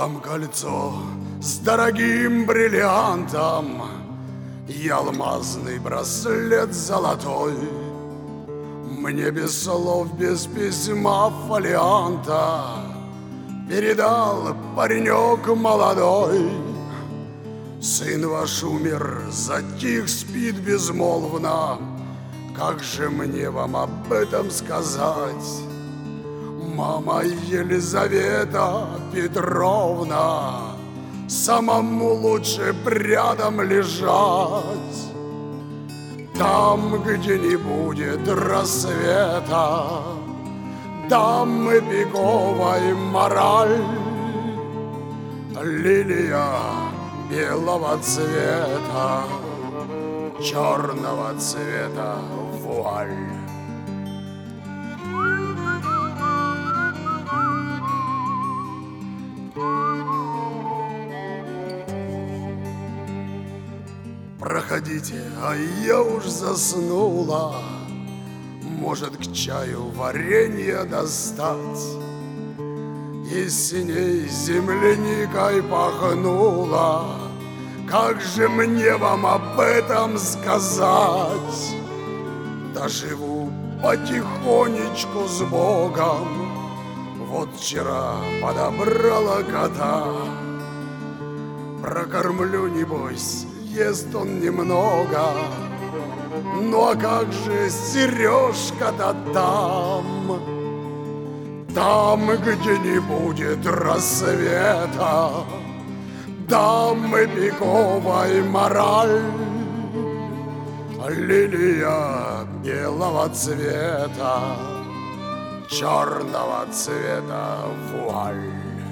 Вам кольцо с дорогим бриллиантом и алмазный браслет золотой. Мне без слов, без письма фолианта передал паренек молодой. Сын ваш умер, затих, спит безмолвно. Как же мне вам об этом сказать? Мама Елизавета Петровна, самому лучше рядом лежать. Там, где не будет рассвета, там беговой мораль. Лилия белого цвета, черного цвета вуаль. Проходите, а я уж заснула. Может, к чаю варенье достать? И синей земляникой пахнула. Как же мне вам об этом сказать? Доживу потихонечку с Богом. Вот вчера подобрала кота. Прокормлю, небось, ест он немного. Ну а как же Сережка-то там? Там, где не будет рассвета, там беговой мораль. Лилия белого цвета, черного цвета вуаль.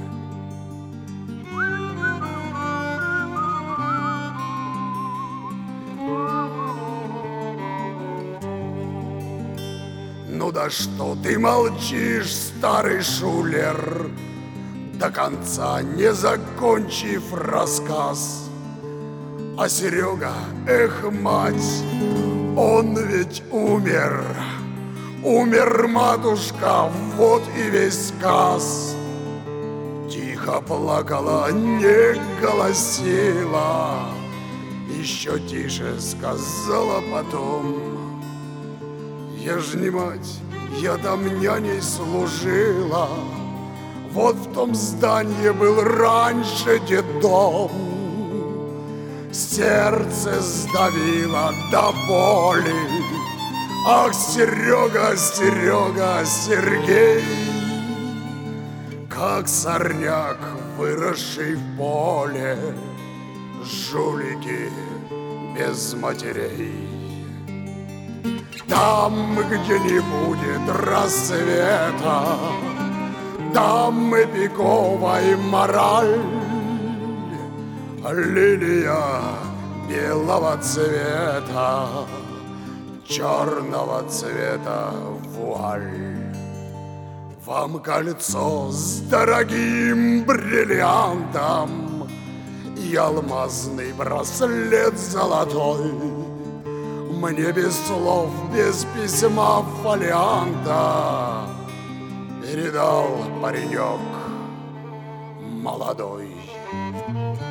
Ну да что ты молчишь, старый шулер, до конца не закончив рассказ? А Серега, эх, мать, он ведь умер. Умер, матушка, вот и весь сказ. Тихо плакала, не голосила, еще тише сказала потом: я ж не мать, я там няней служила. Вот в том здании был раньше детдом. Сердце сдавило до боли. Ах, Серега, Серега, Сергей, как сорняк, выросший в поле, жулики без матерей. Там, где не будет рассвета, там беговой мораль. Лилия белого цвета, черного цвета вуаль. Вам кольцо с дорогим бриллиантом и алмазный браслет золотой. Мне без слов, без письма фолианта передал паренек молодой.